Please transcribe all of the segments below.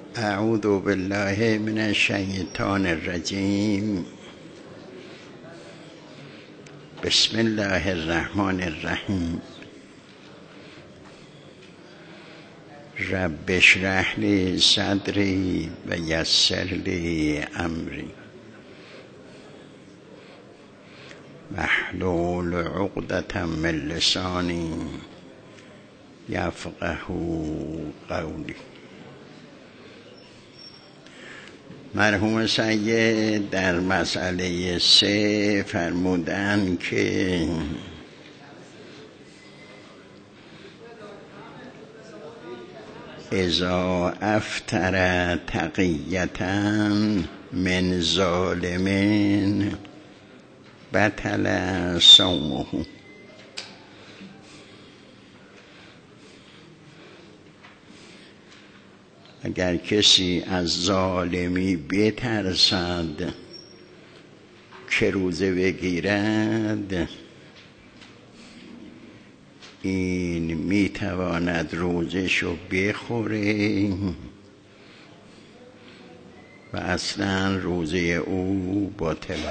اعوذ بالله من الشیطان الرجیم. بسم الله الرحمن الرحیم. رب اشرح لی صدری و یسر لی امری واحلل عقدة من لسانی یفقهوا قولی. مرحوم سید در مسئله 3 فرمودن که اذا افطر تقیة من ظالم بطل صومه. اگر کسی از ظالمی بترسد که روزه بگیرد، این میتواند روزشو بخوره و اصلا روزه او باطله.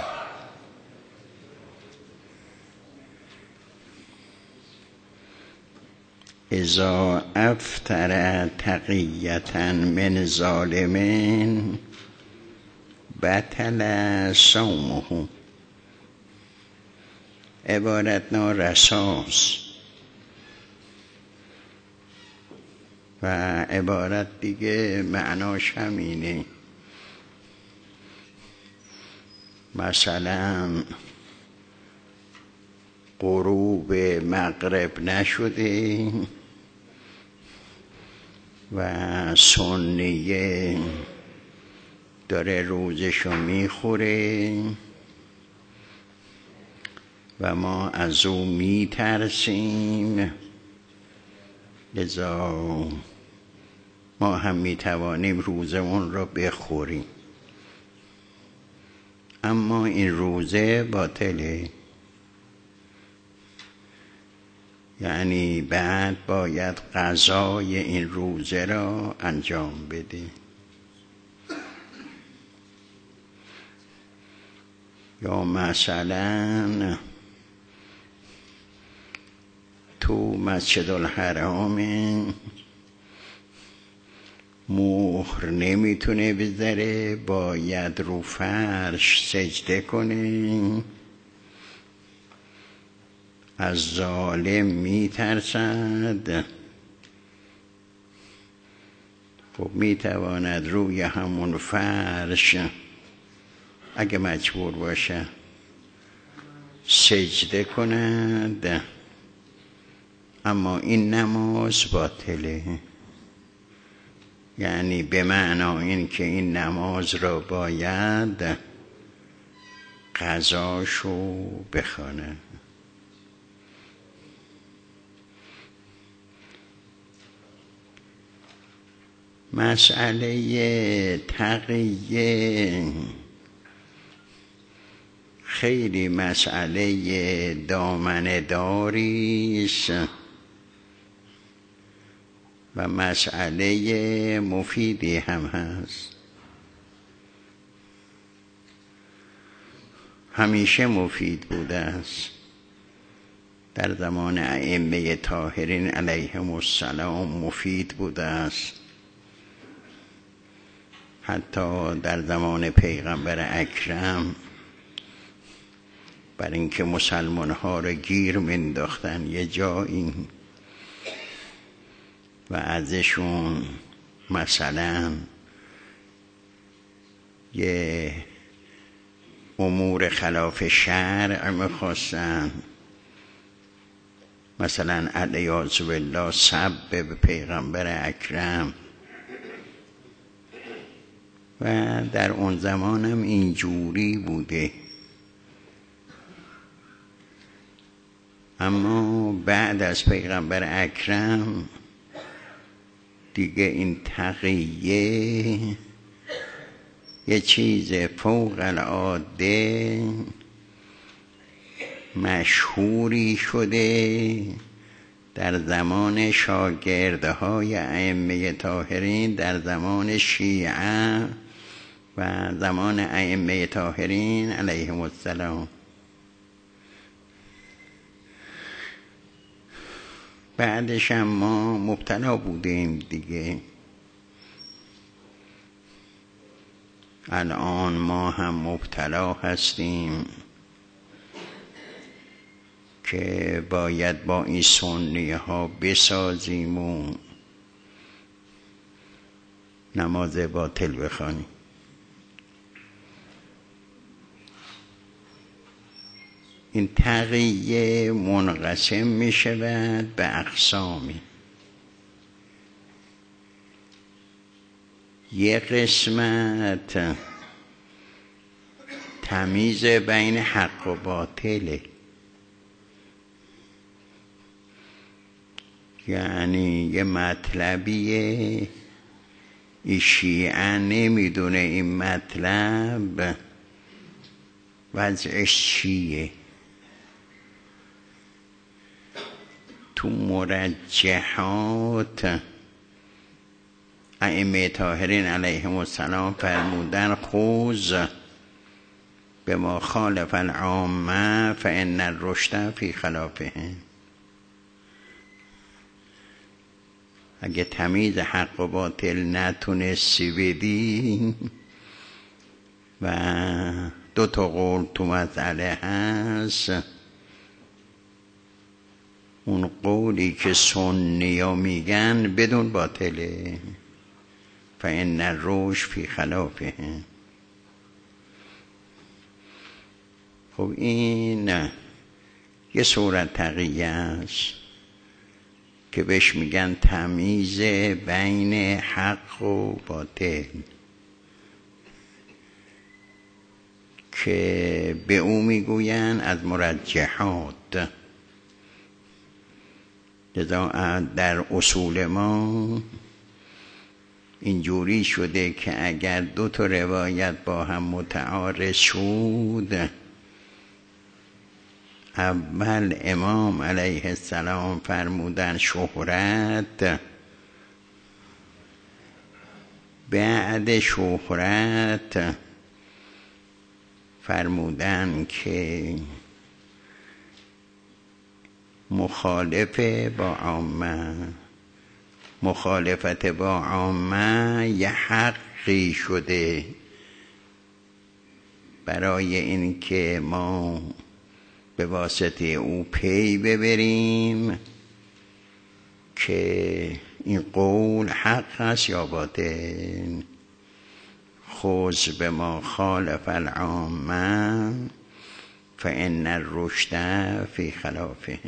اذا افطر تقیة من ظالم بطل صومه. عبارت نارساست و عبارت دیگه معناش همینه. مثلا غروب مغرب نشده و سنیه داره روزشو میخوره و ما از او میترسیم، لذا ما هم میتوانیم روزمون رو بخوریم، اما این روزه باطله. یعنی بعد باید قضای این روزه را انجام بده. یا مثلا تو مسجد الحرام مهر نمیتونه بذاره، باید رو فرش سجده کنه، از ظالم میترسد، خب میتواند روی همون فرش اگه مجبور باشه سجده کند، اما این نماز باطله. یعنی به معنای این که این نماز را باید قضاشو بخونه. مسئله تقیه خیلی مسئله دامنه داریست و مسئله مفیدی هم هست. همیشه مفید بوده است. در زمان ائمه طاهرین علیهم السلام مفید بوده است. حتی در زمان پیغمبر اکرم بر اینکه مسلمان ها را گیر منداختن یه جایی و ازشون مثلا یه امور خلاف شرع میخواستن، مثلا علیاذ بالله سب به پیغمبر اکرم، و در اون زمانم اینجوری بوده. اما بعد از پیغمبر اکرم دیگه این تقیه یه چیز فوق العاده مشهوری شده در زمان شاگردهای ائمه طاهرین، در زمان شیعه و زمان ائمه طاهرین علیهم السلام. بعدش هم ما مبتلا بودیم دیگه. الان ما هم مبتلا هستیم که باید با این سنیه ها بسازیم و نماز باطل بخوانیم. این تقیه منقسم می شود به اقسامی. یک قسمت تمیز بین حق و باطله، یعنی یه مطلبیه این شیعه نمیدونه این مطلب وضعش چیه. تو مرجحات ائمه طاهرین علیهم السلام فرمودن خوذ به ما خالف العامه فان الرشد فی خلافه. اگه تمیز حق و باطل نتونستی بدی و دو تا قول تو مسئله هست، اون قولی که سنی ها میگن بدون باطله، فإن الرشد فی خلافه. خب این یه صورت تقیه است که بهش میگن تمیز بین حق و باطل، که به او میگوین از مرجحات. لذا در اصول ما اینجوری شده که اگر دو تا روایت با هم متعارض شد، اول امام علیه السلام فرمودن شهرت، بعد شهرت فرمودن که مخالف با عامه. مخالفت با عامه یه حقی شده برای این که ما به واسطه او پی ببریم که این قول حق هست یا باطل. خوذ به ما خالف العامه فإن الرشد فی خلافه.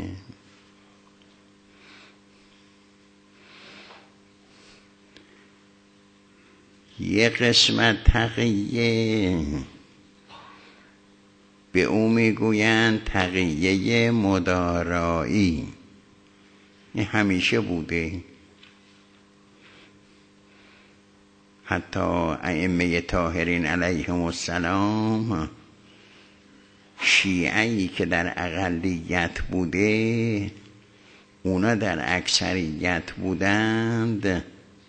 یک قسمت تقیه به او میگویند تقیه مدارایی. این همیشه بوده، حتی ائمه طاهرین علیهم السلام شیعه‌ای که در اقلیت بوده اونا در اکثریت بودند،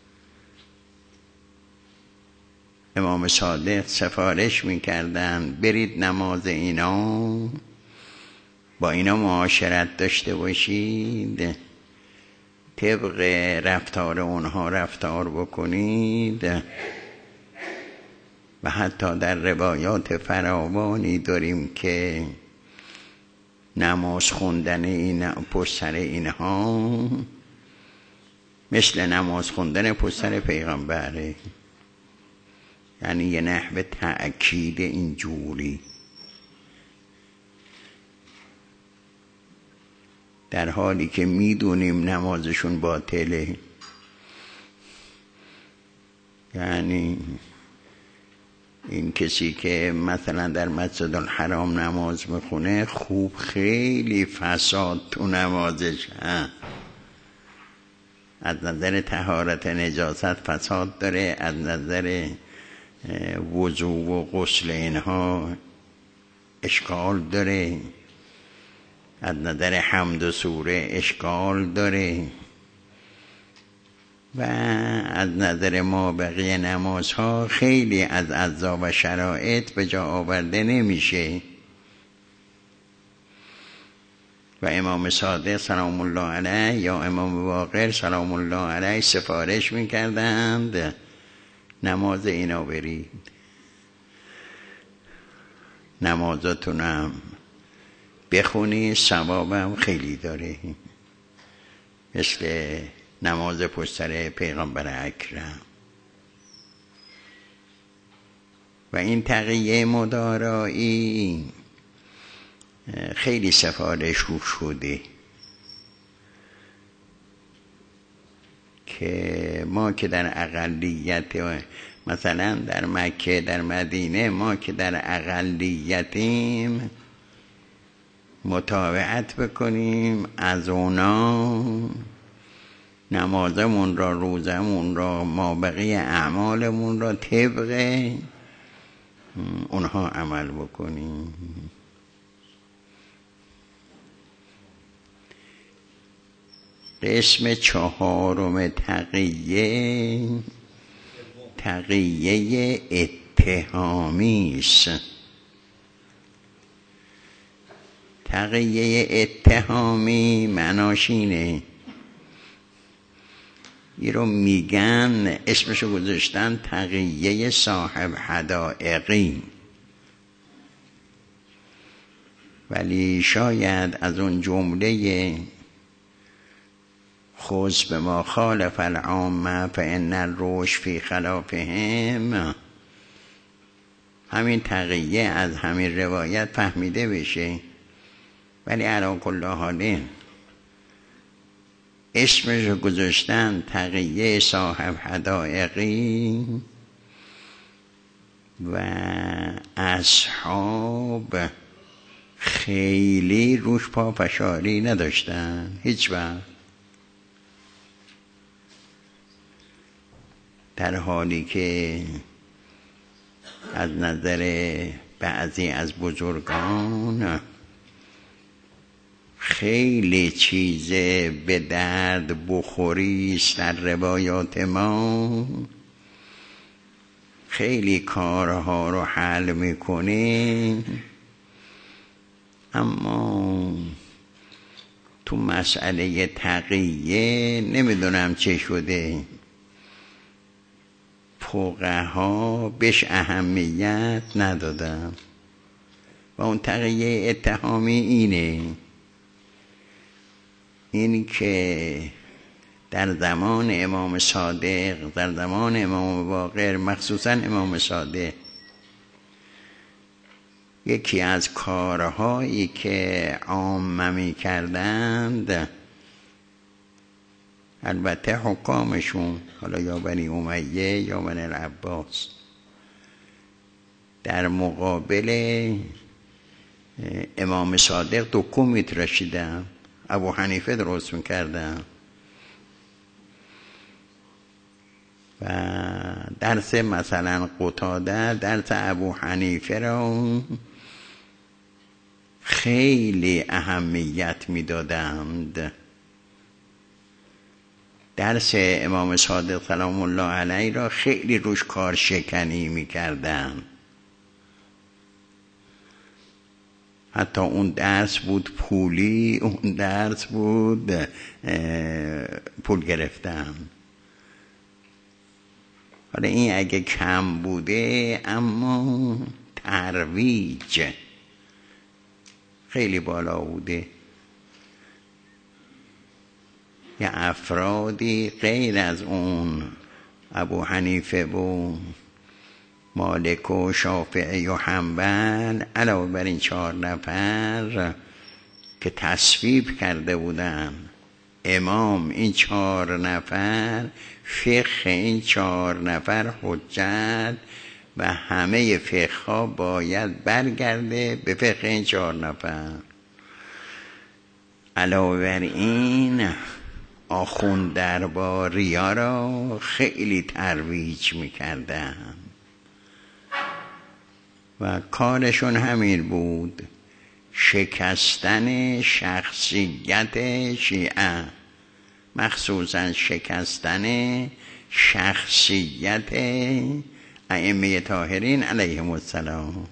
امام صادق سفارش میکردن برید نماز اینا، با اینا معاشرت داشته باشید، طبق رفتار اونها رفتار بکنید. و حتی در روایات فراوانی داریم که نماز خوندن این پشت سر اینها مثل نماز خوندن پشت سر پیغمبره، یعنی یه نحو تأکید اینجوری، در حالی که میدونیم نمازشون باطله. یعنی این کسی که مثلا در مسجد الحرام نماز میخونه خوب خیلی فساد تو نمازش هست، از نظر طهارت نجاست فساد داره، از نظر وضو و غسل اینها اشکال داره، از نظر حمد و سوره اشکال داره و از نظر ما بقیه نمازها خیلی از اجزا و شرایط به جا آورده نمیشه و امام صادق سلام الله علیه یا امام باقر سلام الله علیه سفارش میکردند نماز اینا برید، نمازاتونم بخونی، ثوابم خیلی داره، مثل نماز پشت سر پیغمبر اکرم. و این تقیه مدارایی خیلی سفارش رو شده که ما که در اقلیت، مثلا در مکه در مدینه ما که در اقلیتیم متابعت بکنیم از اونا، نمازمون را، روزمون را، ما بقیه اعمالمون را طبق اونها عمل بکنیم. قسم چهارم تقیه، تقیه اتهامی است. تقیه اتهامی معناش اینه، این رو میگن اسمشو گذاشتن تقیه صاحب حدائقی، ولی شاید از اون جمله خذ بما خالف العامه فان الرشد فی خلافهم، همین تقیه از همین روایت فهمیده بشه. ولی علی کل حال اسمش رو گذاشتن تقیه صاحب حدائقی و اصحاب خیلی روش پافشاری نداشتن هیچ وقت، در حالی که از نظر بعضی از بزرگان خیلی چیز به درد بخوری است در روایات ما، خیلی کارها رو حل میکنه، اما تو مسئله تقیه نمیدونم چه شده، فقها بهش اهمیت ندادن. و اون تقیه اتهامی اینه، این که در زمان امام صادق، در زمان امام باقر، مخصوصا امام صادق، یکی از کارهایی که عامه می کردند، البته حکامشون، حالا یا بنی امیه یا بنی العباس، در مقابل امام صادق دکون میتراشیدن، ابو حنیفه درست میکردن و درس مثلا قتاده، درس ابو حنیفه را خیلی اهمیت میدادند، درس امام صادق سلام الله علیه را خیلی روش کار شکنی میکردن. حتی اون درس بود پولی، اون درس بود پول گرفتن. حالا این اگه کم بوده، اما ترویج خیلی بالا بوده. یه افرادی غیر از اون ابو حنیفه و مالک و شافعی و حنبل، علاوه بر این 4 نفر که تصویب کرده بودن امام این 4 نفر، فقه این 4 نفر حجت و همه فقه ها باید برگرده به فقه این 4 نفر. علاوه بر این آخوند درباریا را خیلی ترویج میکردن و کارشون همین بود، شکستن شخصیت شیعه، مخصوصا شکستن شخصیت ائمه طاهرین علیهم السلام.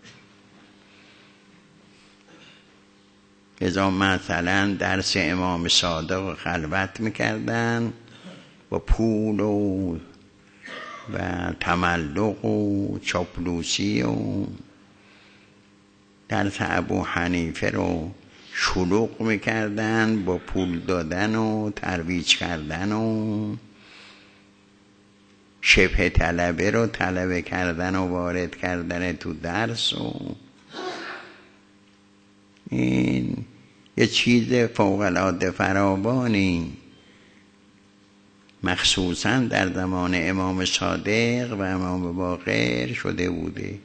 لذا مثلا درس امام صادق خلوت میکردن با پول و تملق و چاپلوسی، و درس ابو حنیفه رو شلوغ میکردن با پول دادن و ترویج کردن و شبه طلبه رو طلبه کردن و وارد کردن تو درس. و این یه چیز فوق‌العاده فراوانی مخصوصا در زمان امام صادق و امام باقر شده بوده.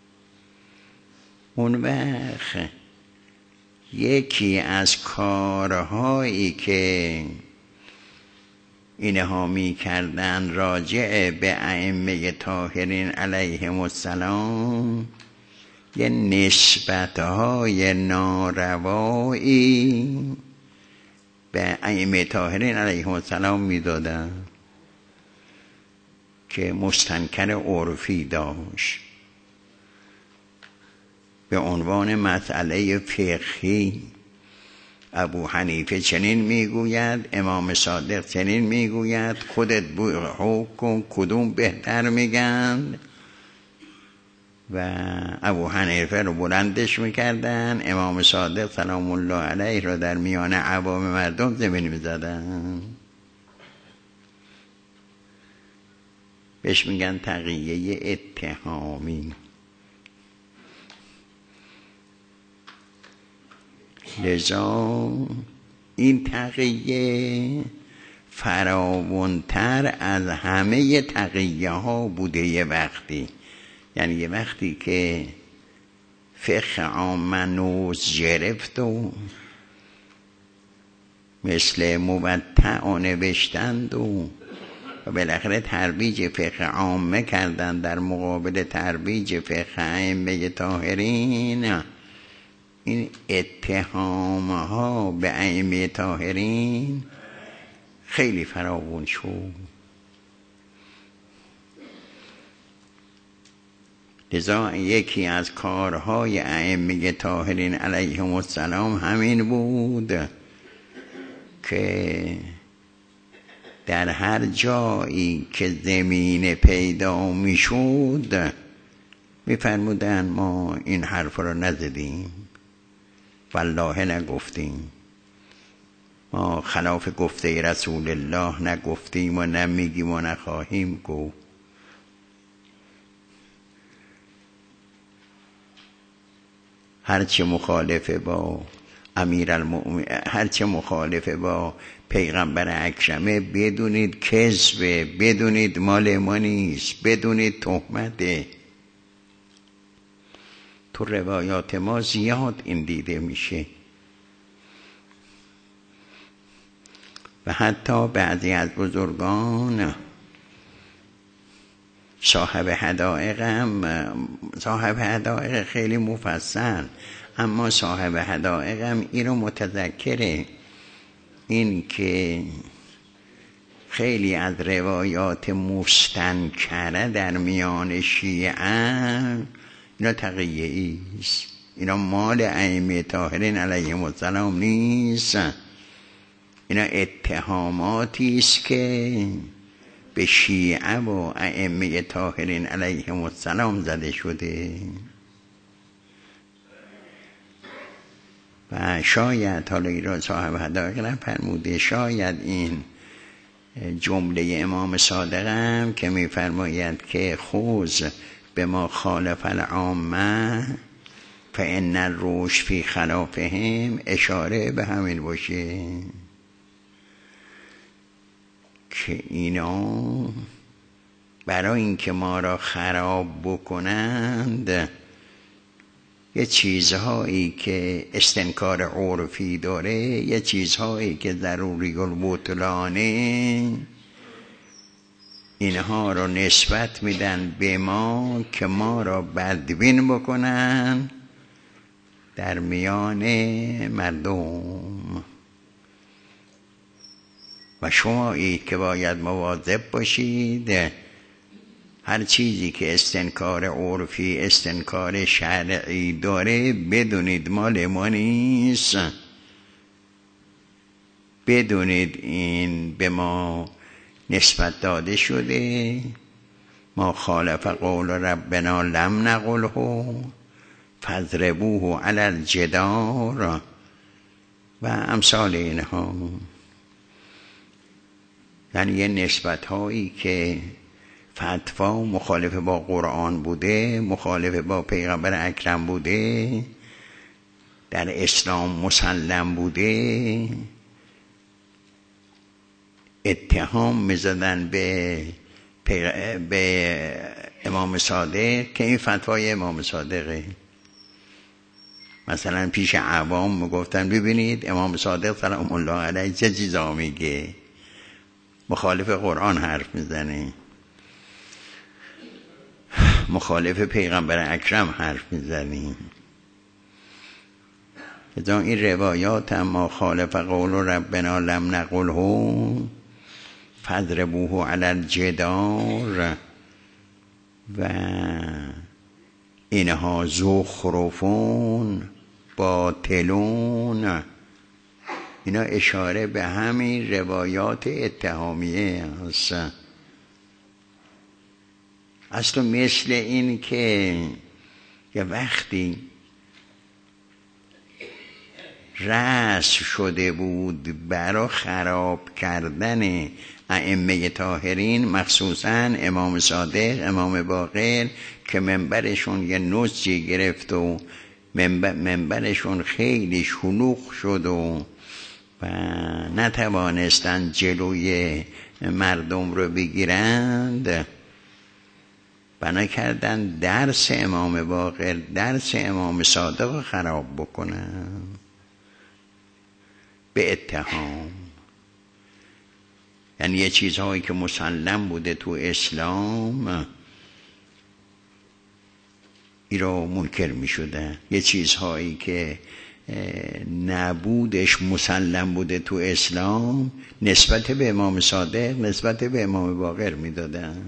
اون وقت یکی از کارهایی که اینها می کردن راجع به ائمه طاهرین علیهم السلام یه نسبت‌های ناروایی به ائمه طاهرین علیهم السلام می دادن که مستنکر عرفی داشت. به عنوان مسئله فقهی ابو حنیفه چنین میگوید، امام صادق چنین میگوید، خودت حکم کن کدوم بهتر میگن. و ابو حنیفه رو بلندش میکردن، امام صادق سلام الله علیه رو در میان عوام مردم زمین میزدن. بهش میگن تقیه اتهامی. لذا این تقیه فراوانتر از همه تقیه ها بوده. یه وقتی، یعنی یه وقتی که فقه عام نوز گرفت و مثل موطأ نوشتند و بالاخره ترویج فقه عامه کردن در مقابل ترویج فقه ائمه طاهرین. این اتهام ها به ائمه طاهرین خیلی فراوان شد. لذا یکی از کارهای ائمه طاهرین علیهم السلام همین بود که در هر جایی که زمین پیدا می شد می فرمودن ما این حرف رو نزدیم، والله نگفتیم، ما خلاف گفته رسول الله نگفتیم و نمیگیم و نخواهیم گفت. هرچه مخالف با امیرالمؤمنین، هرچه مخالف با پیغمبر اکرمه بدونید کذبه، بدونید مال ما نیست، بدونید تهمته. تو روایات ما زیاد این دیده میشه و حتی بعضی از بزرگان صاحب حدائق خیلی مفصل، اما صاحب حدائق هم این رو متذکره، این که خیلی از روایات مستنکره در میان شیعه اینا تقیه است، اینا مال ائمه طاهرین علیهم السلام نیست، اینا اتهاماتی است که به شیعه و ائمه طاهرین علیهم السلام زده شده. و شاید حالا ایران صاحب حدائق نفرموده، شاید این جمله امام صادق هم که میفرماید که خوذ به ما خالف العامه فان الرشد فی خلافهم اشاره به همین باشه که اینا برای اینکه ما را خراب بکنند یه چیزهایی که استنکار عرفی داره، یه چیزهایی که ضروری البطلانه، اینها رو نسبت میدن به ما که ما را بدبین بکنن در میان مردم و شمایید که باید مواظب باشید هر چیزی که استنکار عرفی استنکار شرعی داره بدونید مال ما نیست، بدونید این به ما نسبت داده شده. ما خالف قول ربنا لم نقله فاضربوه علی الجدار و امثال اینها. یعنی یه نسبت هایی که فتوا مخالف با قرآن بوده، مخالف با پیغمبر اکرم بوده، در اسلام مسلم بوده، اتهام میزدن به امام صادق که این فتوای امام صادقه. مثلا پیش عوام میگفتن ببینید امام صادق سلام الله علیه چه چیزا میگه، مخالف قرآن حرف میزنه، مخالف پیغمبر اکرم حرف میزنیم. ازا این روایات اما خالف قول ربنا لم نقله فاضربوه علی الجدار و اینها زخرفون باطلون، اینا اشاره به همین روایات اتهامیه هست. اصلا مثل این که یه وقتی رسم شده بود برای خراب کردن ائمه طاهرین، مخصوصا امام صادق، امام باقر، که منبرشون یه نسجی گرفت و منبرشون خیلی شلوغ شد و نتوانستن جلوی مردم رو بگیرند، بنا کردن درس امام باقر، درس امام صادق رو خراب بکنن به اتهام. یعنی یه چیزهایی که مسلم بوده تو اسلام این رو منکر می شده، یه چیزهایی که نبودش مسلم بوده تو اسلام نسبت به امام صادق، نسبت به امام باقر می دادن.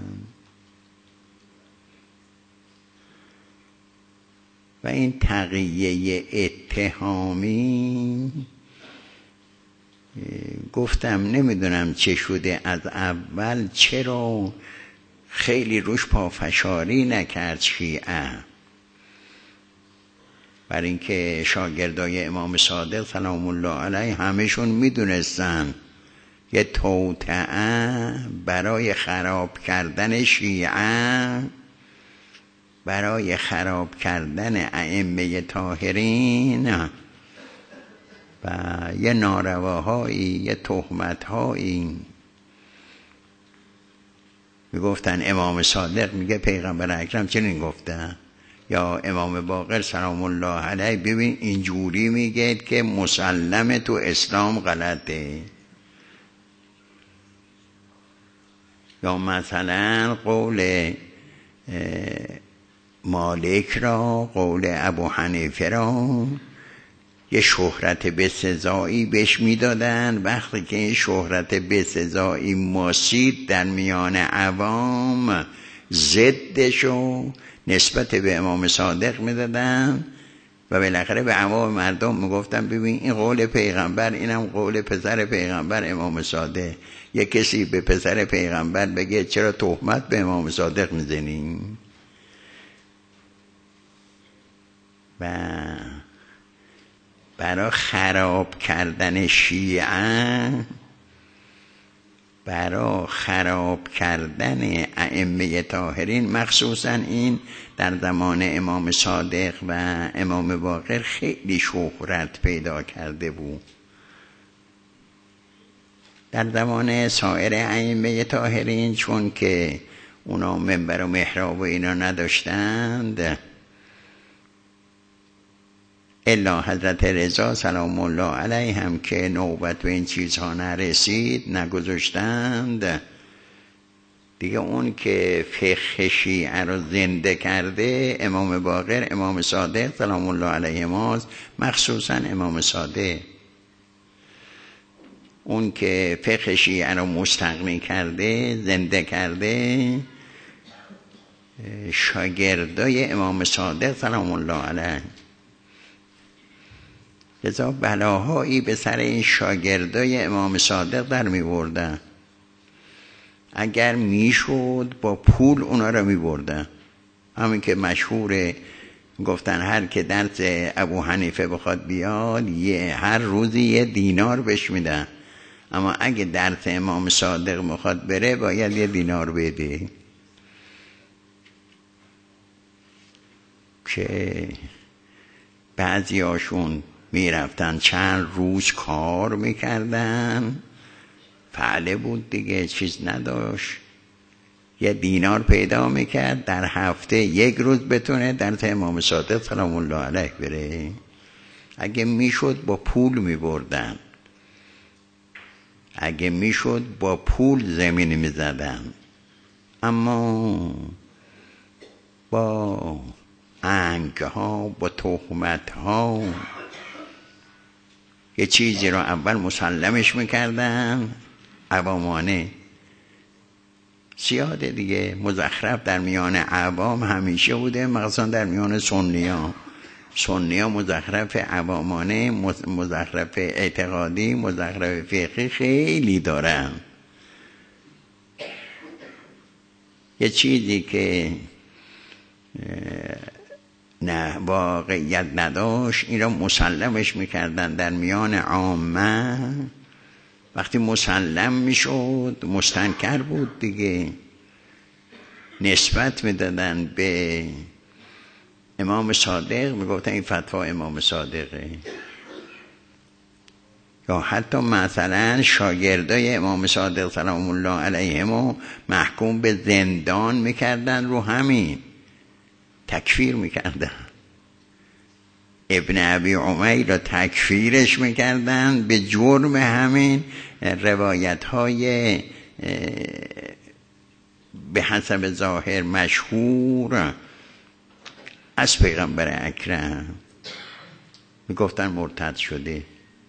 و این تقیه اتهامی گفتم نمیدونم چه شده، از اول چرا خیلی روش پافشاری نکرد شیعه، برای اینکه شاگردای امام صادق سلام الله علیه همشون میدونستن یه توطئه برای خراب کردن شیعه، برای خراب کردن ائمه طاهرین و یه نارواهایی، یه تهمتهایی. میگفتن امام صادق میگه پیغمبر اکرم چنین گفته، یا امام باقر سلام الله علیه ببین اینجوری میگه که مسلم تو اسلام غلطه. یا مثلا قول مالک را، قول ابو حنیفه را یه شهرت بسزایی بهش میدادن. وقتی که این شهرت بسزایی ماسید در میان عوام، ضدشو نسبت به امام صادق میدادن و بالاخره به عوام مردم میگفتن ببین این قول پیغمبر، اینم قول پسر پیغمبر امام صادق. یه کسی به پسر پیغمبر بگه چرا تهمت به امام صادق میزنیم؟ و برای خراب کردن شیعه، برای خراب کردن ائمه طاهرین، مخصوصا این در زمان امام صادق و امام باقر خیلی شهرت پیدا کرده بود. در زمان سایر ائمه طاهرین چون که اونا منبر و محراب و اینا نداشتند، الا حضرت رضا سلام الله علیه هم که نوبت به این چیزها نرسید، نگذاشتند، دیگه اون که فقه شیعه رو زنده کرده امام باقر، امام صادق سلام الله علیه ماست، مخصوصا امام صادق. اون که فقه شیعه رو مستغنی کرده، زنده کرده، شاگردای امام صادق سلام الله علیه. لذا بلاهایی به سر این شاگردای امام صادق در می بردن. اگر میشد با پول اونا رو می بردن. همین که مشهوره، گفتن هر که درس ابو حنیفه بخواد بیاد هر روزی 1 دینار بهش میدن، اما اگه درس امام صادق بخواد بره باید 1 دینار بده. که بعضی هاشون میرفتن چند روز کار میکردن، فعله بود دیگه، چیز نداشت، 1 دینار پیدا میکرد، در هفته 1 روز بتونه درس امام صادق سلام الله علیه بره. اگه میشد با پول میبردن، اگه میشد با پول زمین میزدن، اما با انگ ها، با تهمت ها یه چیزی رو اول مسلمش میکردن، عوامانه. زیاده دیگه، مزخرف در میان عوام همیشه بوده، مخصوصا در میان سنی ها مزخرف عوامانه، مزخرف اعتقادی، مزخرف فقهی خیلی دارن. یه چیزی که نه واقعیت نداشت این را مسلمش میکردن در میان عامه. وقتی مسلم میشد مستنکر بود دیگه، نسبت میدادن به امام صادق، میگفتن این فتوا امام صادقه. یا حتی مثلا شاگردای امام صادق سلام الله علیهم محکوم به زندان میکردن، رو همین تکفیر میکردن. ابن ابی عمیر را تکفیرش میکردن به جرم همین روایت های به حسب ظاهر مشهور از پیغمبر اکرم. میگفتن مرتد شده،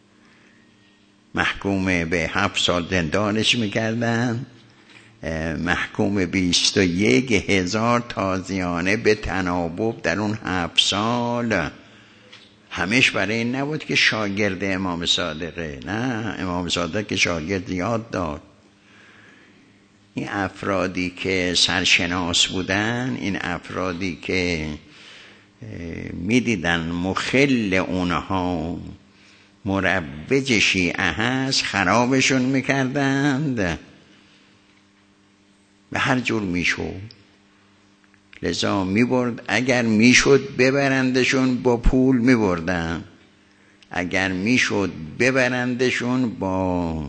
محکوم به 7 سال زندانش میکردن، محکوم 21,000 تازیانه به تناوب در اون 7 سال. همش برای این نبود که شاگرد امام صادقه، نه، امام صادق که شاگرد زیاد داد. این افرادی که سرشناس بودن، این افرادی که میدیدن مخل اونها مروج شیعه هست، خرابشون میکردند به هر جور میشد. لذا میبرد، اگر میشد ببرندشون با پول میبردن، اگر میشد ببرندشون با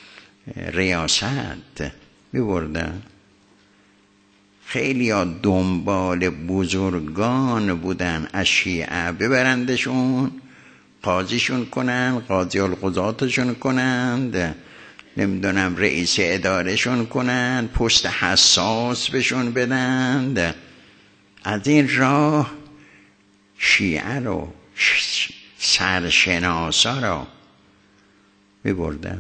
ریاست میبردن. خیلی ها دنبال بزرگان بودن از شیعه، ببرندشون قاضیشون کنن، قاضی القضاتشون کنند، نمیدونم رئیس ادارهشون کنند، پست حساس بهشون بدند. از این راه شیعه رو، سرشناسا رو میبردن.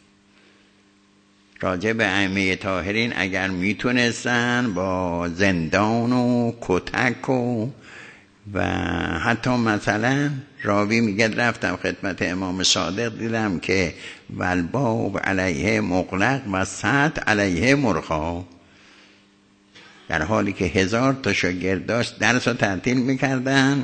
راجع به ائمه طاهرین اگر میتونستن با زندان و کتک و حتی مثلا راوی میگه رفتم خدمت امام صادق، دیدم که والباب علیه مغلق و سطح علیه مرخا، در حالی که 1000 تا شاگرد داشت درس رو تعطیل میکردن،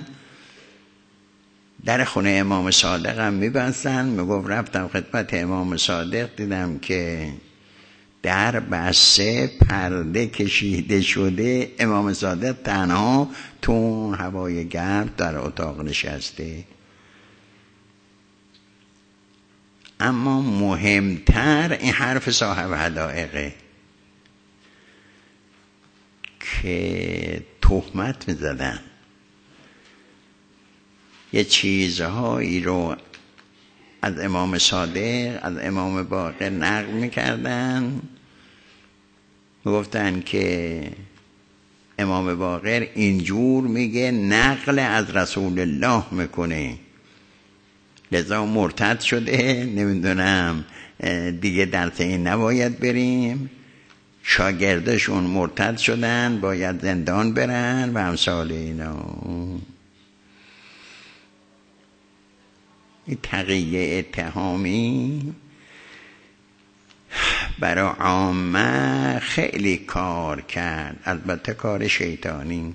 در خونه امام صادق هم میبستن. میگفت رفتم خدمت امام صادق دیدم که در بسته، پرده کشیده شده، امام صادق تنها تو هوای گرم در اتاق نشسته. اما مهمتر این حرف صاحب حدائقه که تهمت میزدن، یه چیزهایی رو از امام صادق، از امام باقر نقل میکردن، گفتن که امام باقر اینجور میگه نقل از رسول الله میکنه، لذا مرتد شده، نمیدونم دیگه درس این نباید بریم، شاگردشون مرتد شدن باید زندان برن و امثال اینا. این تقیه اتهامی برای عامه خیلی کار کرد، البته کار شیطانی.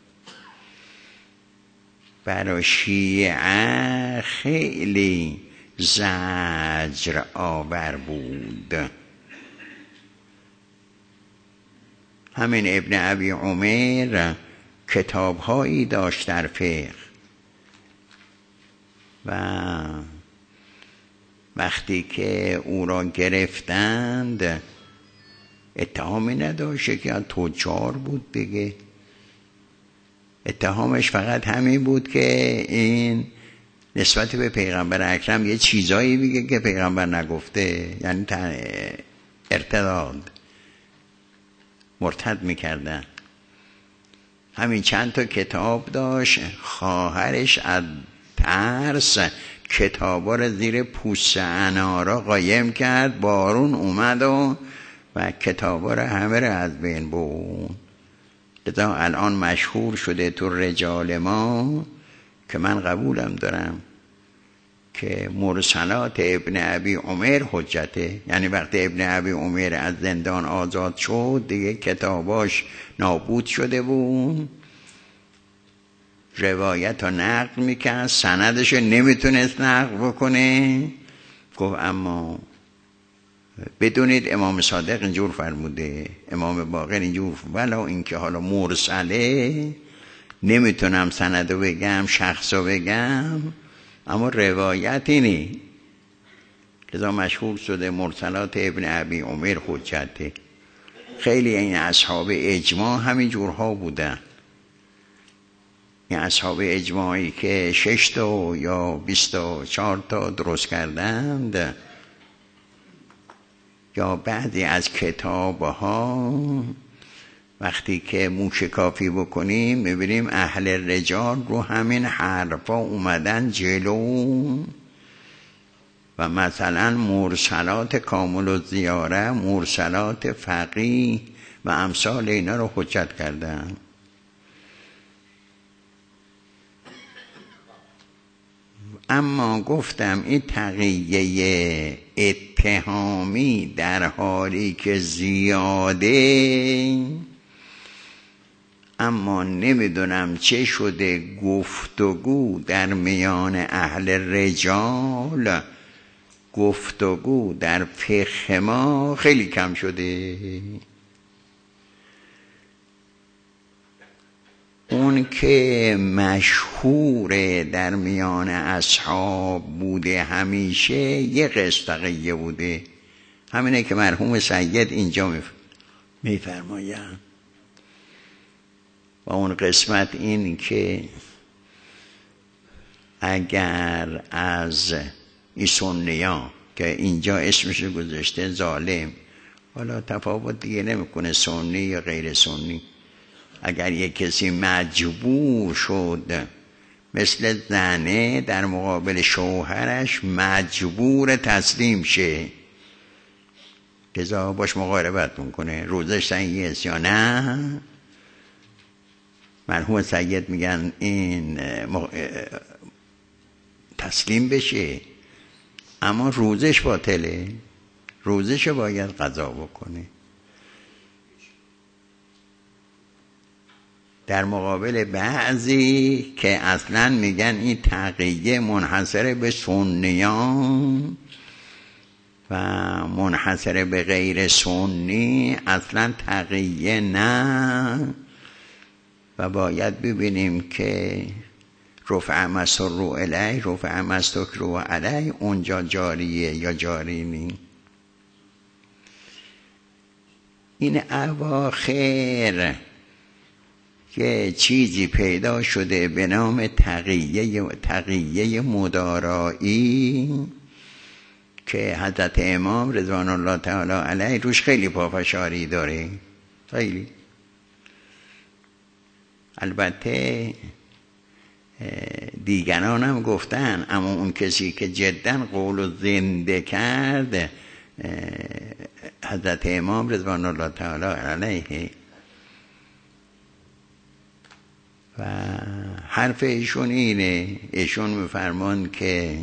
برای شیعه خیلی زجر آور بود. همین ابن ابی عمر کتاب‌هایی داشت در فقه و وقتی که او را گرفتند اتهامی نداشت که تجار بود دیگه، اتهامش فقط همین بود که این نسبت به پیغمبر اکرم یه چیزایی میگه که پیغمبر نگفته، یعنی ارتداد، مرتد میکردن. همین چند تا کتاب داشت، خواهرش از ترس کتابا رو زیر پوست انارا قایم کرد، بارون اومد و کتابا رو همه رو از بین برد. لذا الان مشهور شده تو رجال ما که من قبولم دارم که مرسلات ابن ابی عمر حجته. یعنی وقتی ابن ابی عمر از زندان آزاد شد دیگه کتاباش نابود شده بود، روایت رو نقل میکرد، سندش نمیتونست نقل بکنه. گفت اما بدونید امام صادق اینجور فرموده، امام باقر اینجور، ولا اینکه حالا مرسله نمیتونم سندو بگم، شخصو بگم، اما روایت اینه. لذا مشهور شده مرسلات ابن ابی عمر حجته. خیلی این اصحاب اجماع همین جورها بودن. این اصحاب اجماعی که 6 تا یا 24 تا درست کردند، یا بعضی از کتابها وقتی که موشکافی بکنیم میبینیم اهل رجال رو همین حرفا اومدن جلو و مثلا مرسلات کامل الزیاره، مرسلات فقیه و امثال اینا رو حجت کردن. اما گفتم این تقیه اتهامی در حالی که زیاده، اما نمیدونم چه شده گفتگو در میان اهل رجال، گفتگو در فقه ما خیلی کم شده. اون که مشهور در میان اصحاب بوده همیشه یه قسطقیه بوده، همینه که مرحوم سید اینجا میفرماید. و اون قسمت این که اگر از این سنیان که اینجا اسمش گذاشته ظالم، حالا تفاوت دیگه نمیکنه سنی یا غیر سنی، اگر یک کسی مجبور شد مثل زنه در مقابل شوهرش مجبور تسلیم شه، لذا باش مقاربت میکنه، روزش صحیح است یا نه، مرحوم سید میگن این تسلیم بشه، اما روزش باطله، روزش باید قضا بکنه. در مقابل بعضی که اصلا میگن این تقیه منحصر به سنیان و منحصر به غیر سنی، اصلا تقیه نه، و باید ببینیم که رفع مسر علی، رفع مستکرو علی اونجا جاریه یا جاری نی. این اواخر که چیزی پیدا شده به نام تقیه مدارایی که حضرت امام رضوان الله تعالی علیه روش خیلی پافشاری داره. خیلی. البته دیگران هم گفتن، اما اون کسی که جدا قول زنده کرد حضرت امام رضوان الله تعالی علیه و حرف ایشون اینه. ایشون میفرمان که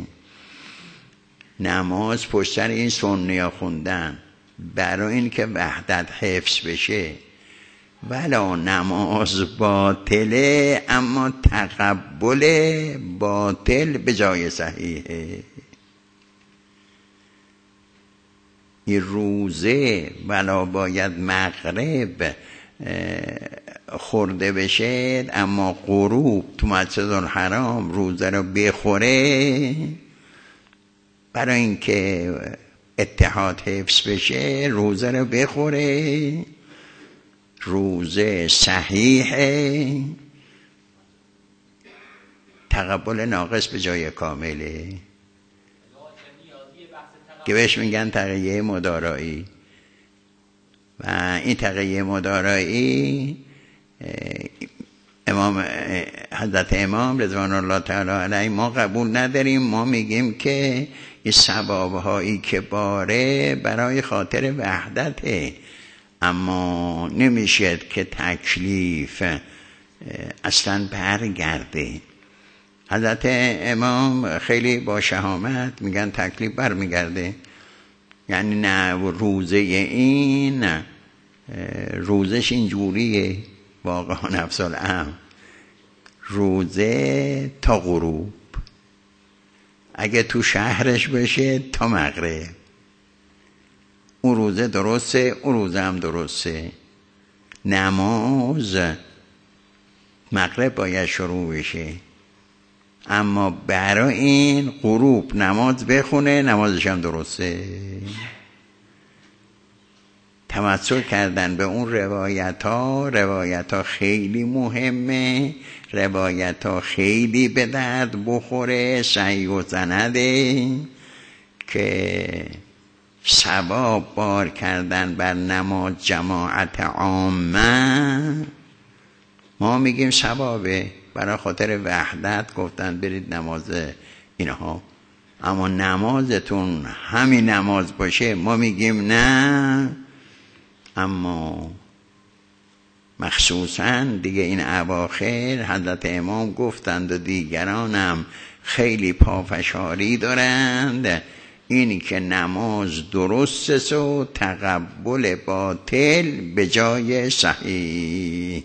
نماز پشت سر این سنیا خوندن برای این که وحدت حفظ بشه، ولا نماز باطله اما تقبل باطل به جای صحیحه. این روزه ولا باید مغرب خورده بشه اما غروب تو مسجد الحرام روزه رو بخوره برای اینکه اتحاد حفظ بشه، روزه رو بخوره، روزه صحیحه، تقبل ناقص به جای کامله که بهش میگن تقیه مدارایی. و این تقیه مدارایی حضرت امام رضوان الله تعالی علیه ما قبول نداریم. ما میگیم که این ثوابهایی که باره برای خاطر وحدته، اما نمیشه که تکلیف اصلا برگرده. حضرت امام خیلی با شهامت میگن تکلیف برمیگرده، یعنی نه روزه این روزش اینجوریه واقعا نفس الامر، روزه تا غروب، اگه تو شهرش بشه تا مغرب، اون روزه درسته، اون روزه هم درسته. نماز مغرب باید شروع بشه، اما برای این غروب نماز بخونه، نمازش هم درسته. تمسک کردن به اون روایت ها خیلی مهمه، روایت ها خیلی به درد بخوره، صحیح و سنده که ثواب بار کردن بر نماز جماعت عامه. ما میگیم ثوابه برای خاطر وحدت گفتن برید نماز اینها، اما نمازتون همین نماز باشه ما میگیم نه. اما مخصوصا دیگه این اواخر حضرت امام گفتند و دیگران هم خیلی پافشاری دارند، اینی که نماز درست است و تقبل باطل به جای صحیح.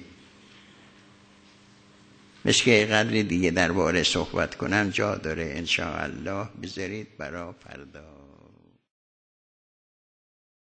مثل که قدری دیگه درباره صحبت کنم جا داره، انشاءالله بذارید برای فردا.